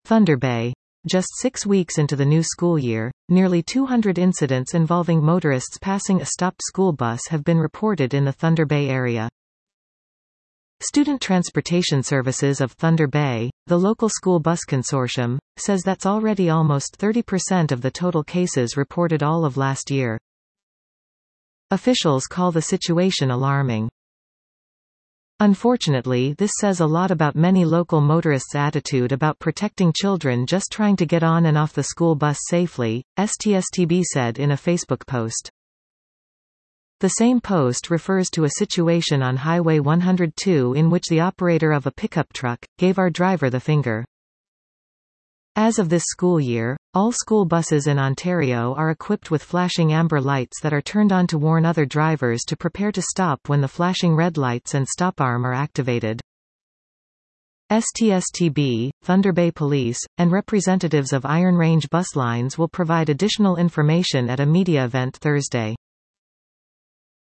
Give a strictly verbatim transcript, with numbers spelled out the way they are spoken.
Thunder Bay. Just six weeks into the new school year, nearly two hundred incidents involving motorists passing a stopped school bus have been reported in the Thunder Bay area. Student Transportation Services of Thunder Bay, the local school bus consortium, says that's already almost thirty percent of the total cases reported all of last year. Officials call the situation alarming. Unfortunately, this says a lot about many local motorists' attitude about protecting children just trying to get on and off the school bus safely, S T S T B said in a Facebook post. The same post refers to a situation on Highway one hundred two in which the operator of a pickup truck gave our driver the finger. As of this school year, all school buses in Ontario are equipped with flashing amber lights that are turned on to warn other drivers to prepare to stop when the flashing red lights and stop arm are activated. S T S T B, Thunder Bay Police, and representatives of Iron Range Bus Lines will provide additional information at a media event Thursday.